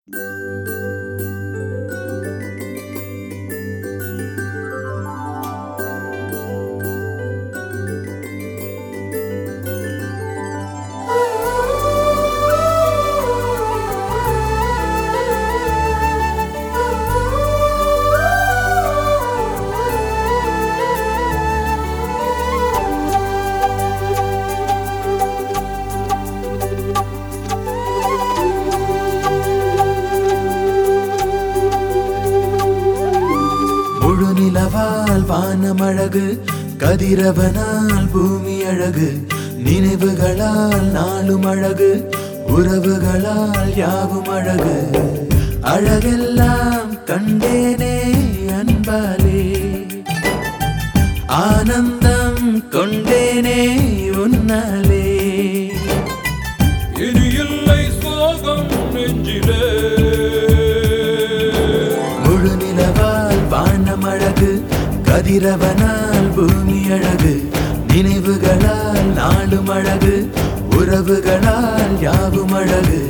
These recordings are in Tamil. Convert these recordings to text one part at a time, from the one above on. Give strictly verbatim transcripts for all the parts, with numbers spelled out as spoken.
நிலவால் வானமழகு கதிரவனால் பூமி அழகு நினைவுகளால் நாளும் அழகு உறவுகளால் யாவும் அழகு அழகெல்லாம் கண்டேனே அன்பாலே ஆனந்தம் கொண்டேனே உன்னாலே இனி இல்லை சோகம் நெஞ்சிலே முழு நிலவால் வானமழகு கதிரவனால் பூமி அழகு நினைவுகளால் நாளும் அழகு உறவுகளால் யாவும் அழகு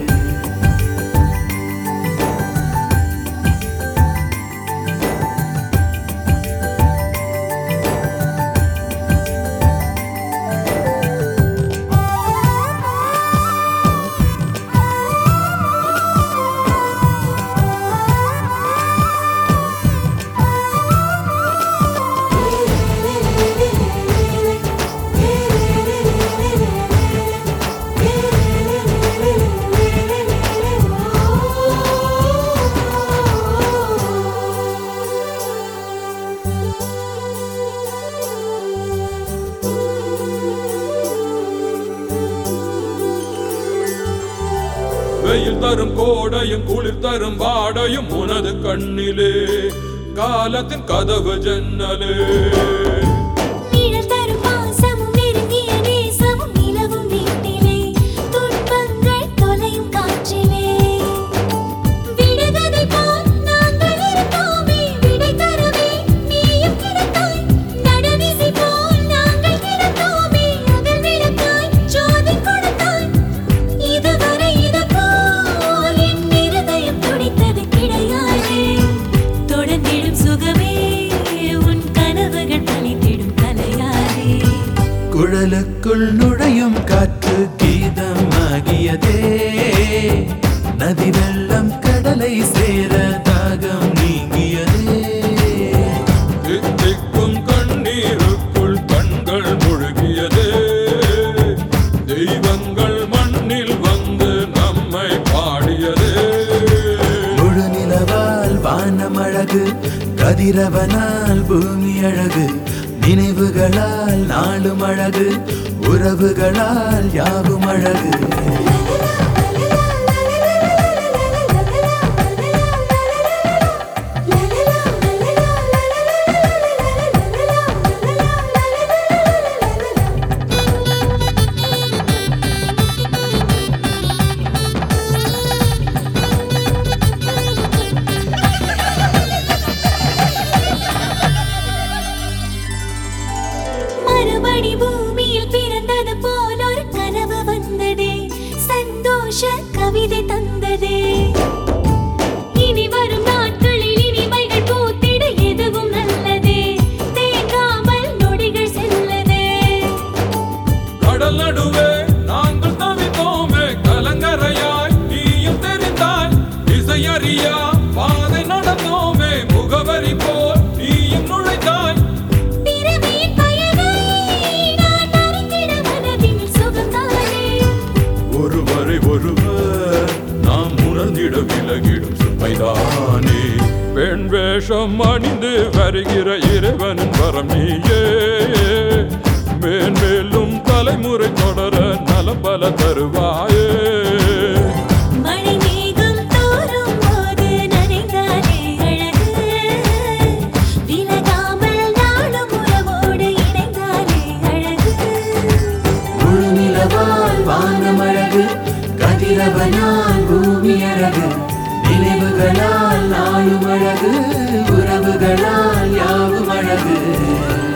வெயில் தரும் கோடையும் குளிர் தரும் வாடையும் உனது கண்ணிலே காலத்தின் கதவு ஜன்னலே குழலுக்குள் நுழையும் காற்று கீதமாகியதே நதி வெள்ளம் கடலை சேர தாகம் நீங்கியதே தித்திக்கும் கண்ணீருக்குள் கண்கள் முழுகியதே தெய்வங்கள் மண்ணில் வந்து நம்மை பாடியதே முழு நிலவால் வானமழகு கதிரவனால் பூமி அழகு நினைவுகளால் நாளும் அழகு உறவுகளால் யாவும் அழகு பூமியில் பிறந்தது போல் ஒரு கனவு வந்ததே சந்தோஷ கவிதை தந்ததே இனி வரும் நாட்களில் இனிமைகள் பூத்திட எதுவும் நல்லதே தேங்காமல் நொடிகள் செல்லதே கடல் நடுவே நாங்கள் தவித்தோமே கலங்கரையாய் நீயும் தெரிந்தாய் இசையறியா பாதை நடந்தோமே முகவரி போல் நீயும் நுழைத்தாய் ஒருவரை ஒருவர் நாம் உணர்ந்திட விலகிடும் சுமைதானே பெண் வேஷம் அணிந்து வருகிற இறைவனின் வரம் நீயே மேன்மேலும் தலைமுறை தொடர நலம் பல தருவாயே கதிரவனால் பூமி அழகு நினைவுகளால் நாளும் அழகு உறவுகளால் யாவும் அழகு